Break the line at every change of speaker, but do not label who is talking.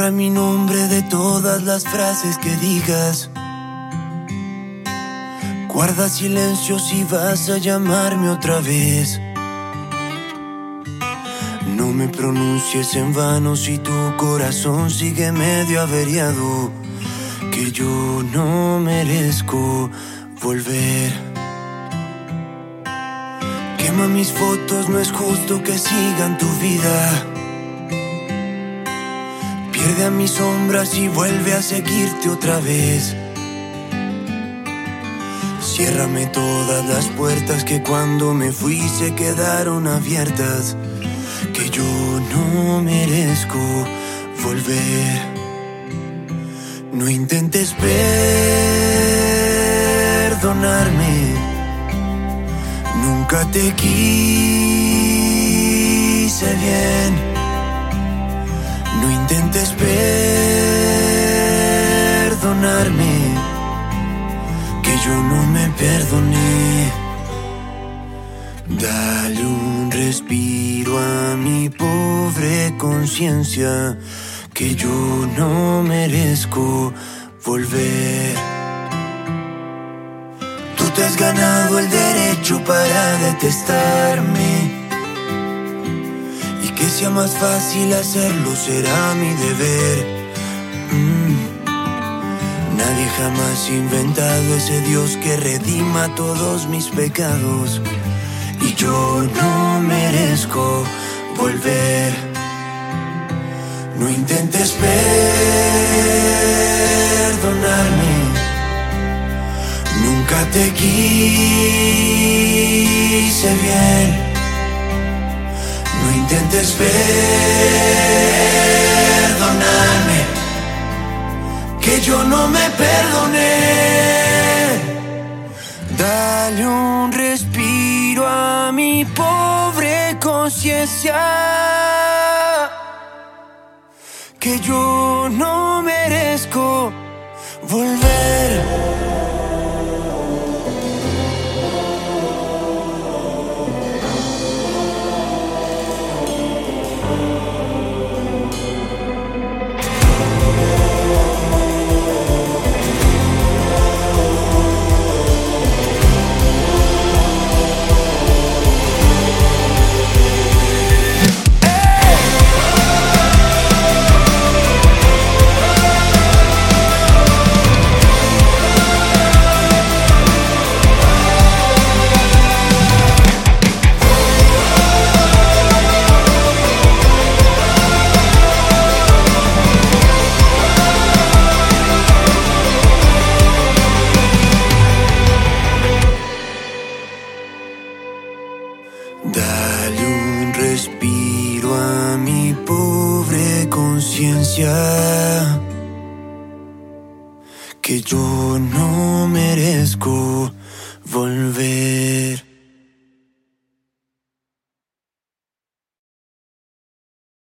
Borra mi nombre de todas las frases que digas. Guarda silencio si vas a llamarme otra vez. No me pronuncies en vano si tu corazón sigue medio averiado, que yo no merezco volver. Quema mis fotos, no es justo que sigan tu vida. Pierde a mis sombras y vuelve a seguirte otra vez. Ciérrame todas las puertas que cuando me fui se quedaron abiertas, que yo no merezco volver. No intentes perdonarme, nunca te quise bien. No intentes perdonarme, que yo no me perdoné. Dale un respiro a mi pobre conciencia, que yo no merezco volver. Tú te has ganado el derecho para detestarme, y que sea más fácil hacerlo será mi deber. Nadie jamás ha inventado ese Dios que redima todos mis pecados, y yo no merezco volver. No intentes perdonarme, nunca te quise bien. No intentes perdonarme, que yo no me perdoné. Dale un respiro a mi pobre conciencia, que yo no merezco volver. Dale un respiro a mi pobre conciencia, que yo no merezco volver.